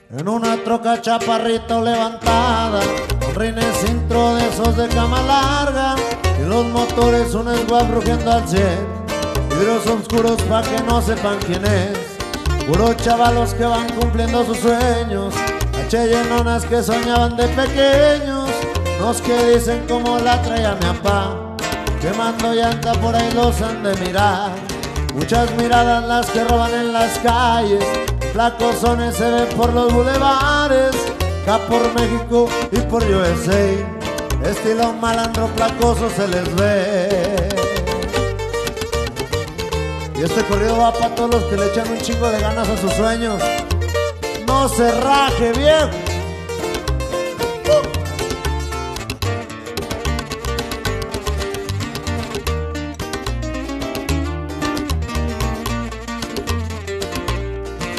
en una troca chaparrito levantada, con rines intro de esos de cama larga, y los motores un squad rugiendo al 100, vidrios oscuros pa' que no sepan quién es, puros chavalos que van cumpliendo sus sueños, llenonas que soñaban de pequeños, los que dicen como la traía mi papá, quemando llanta por ahí los han de mirar, muchas miradas las que roban en las calles, flacosones se ven por los bulevares, acá por México y por USA, estilo malandro placoso se les ve. Y este corrido va para todos los que le echan un chingo de ganas a sus sueños. No se raje, viejo.